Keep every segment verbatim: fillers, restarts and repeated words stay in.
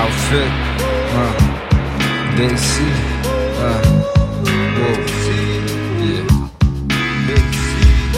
outfit, uh, Desi, uh, whoa, yeah, big C,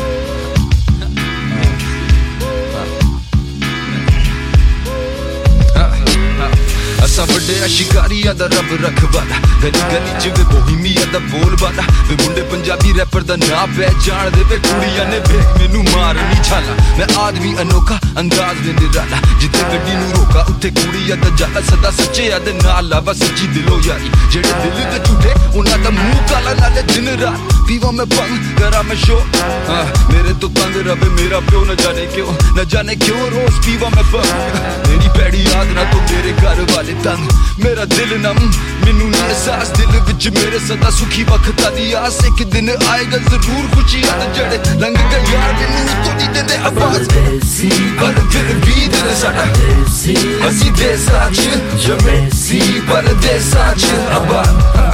असा वड्डिया शिकारिया दा रब रखवाला गली गली च वे बोहिमिया दा बोल बाला वे मुंडे पंजाबी रैपर दा ना पहचान दे वे कुड़ियां ने वेख मैनू मारनी छाला मैं आदमी अनोखा अंदाज दे निराला जिथे गड्डी नू रोका उत्थे कुड़िया दा जाला सदा सच्चे दे नाल लावा सच्ची दिलो यारी जेड़े दिल दे झूठे उन्हां दा मुंह काला नाले दिन रात पीवा मैं भंग करा मैं शो हाँ, मेरे तो तंग रवे मेरा प्यो न जाने क्यों न जाने क्यों रोज पीवा मैं भंग मेरी पैड़ी याद ना तो मेरे घर वाले तंग मेरा दिल नम मैनू नहीं एहसास दिल विच मेरे सदा सुखी वक्त दी आस एक दिन आएगा जरूर खुशी याद जड़े लंघ गए यार मैनू थोड़ी दे दे आवाज पर फिर भी दिल साडा असी देसा च जमेसी परदेसा च आबाद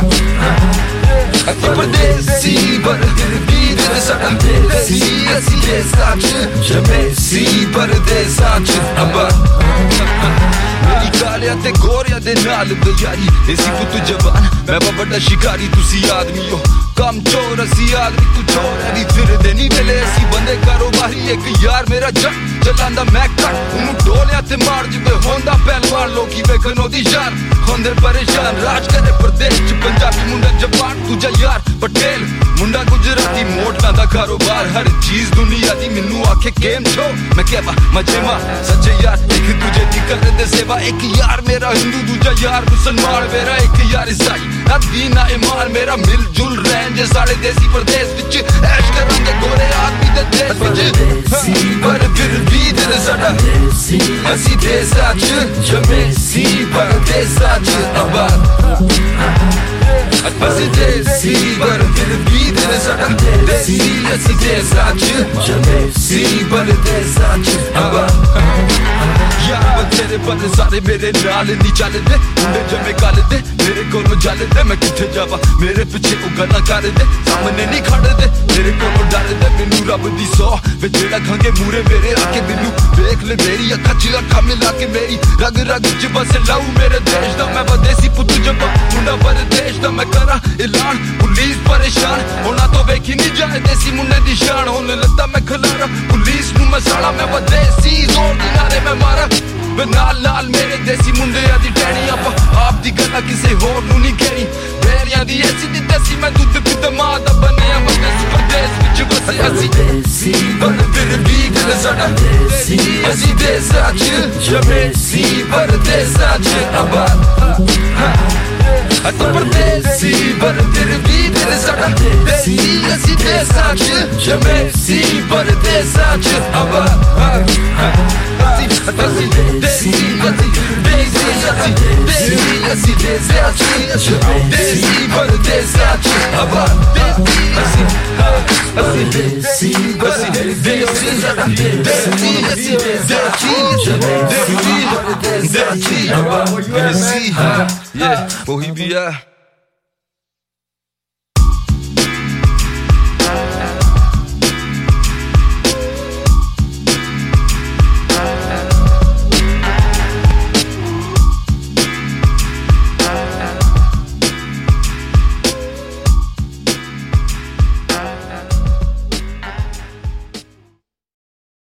परदेसी पर फिर भी दिल साडा देसी असी देसा च जमेसी परदेसा च आबाद मेरी कालिया ते गोरिया दे नाल यारी देसी पुत जवान मैं बड़ा शिकारी तुसी आदमी हो कम चोर असी आदमी तू चोर है भी फिर दे नी वेले असी बंदे कारोबारी एक यार मेरा जट चलांदा मैं कट उन्नू डोलिया ते मार जिवे होंदा पहलवान लोकी वेखन ओदी यार होंदे परेशान राज करे प्रदेश च पंजाबी मुंडा जवान तुझा यार पटेल मुंडा गुजराती मोट लांदा कारोबार हर चीज दुनिया दी मैनू आखे गेम छो मैं कहवा मजे मा सच्चे यार एक दूजे दी कर दे सेवा एक यार मेरा हिंदू दूजा यार मुसलमान मेरा एक यार ईसाई ना दीन ना ईमान मेरा मिलजुल रहन जे सारे देसी प्रदेश विच ऐश करांगे गोरे आदमी दे देश विच पर फिर भी दिल साडा असी देसा च जमेसी परदेसा च आबाद असी देसी पर फिर भी दिल साडा देसी असी देसा च जमेसी परदेसा च आबाद यार तेरे बंदे सारे मेरे नाल नहीं चलदे मुंडे जमे गल दे मेरे कोलों जलदे मैं किथे जावा मेरे पीछे ओ गल्लां करदे सामने नहीं खड़दे मेरे कोलों डरदे मैनू रब दी सौ वे जेड़ा खंगे मूरे मेरे आके मैनू देख ले मेरी अखां च अखां मिला के मेरी रग रग च बस लाऊ मेरे देश दा मैं विदेशी पुत जवा मुंडा परदेश दा मैं करा ऐलान पुलिस परेशान होना तो वेखी नहीं जाए देसी मुंडे दी शान हुन लत्ता मैं खलारा पुलिस नू मैं साला मैं विदेशी जोर दी नारे मैं मारा वे नाल नाल मेरे देसी मुंडे दी टैनी आप आप दी गल्ला किसे होर नू नहीं कहनी बेरियां दी ऐसी दी देसी मैं दुद्ध पिता मां दा बनिया मैं देसी परदेस विच बसे असी पर फिर भी दिल साडा असी देसा च जमेसी परदेसा च आबाद अतो परदेसी पर फिर भी दिल साडा देसी असी देसा च जमेसी परदेसा च आबाद असी असी देसी असी देसी असी देसी असी देसा च देसी परदेसा च आबाद असी असी देसी असी देसी देसी असी देसा च जमेसी परदेसा च आबाद देसी yeah, Bohemia.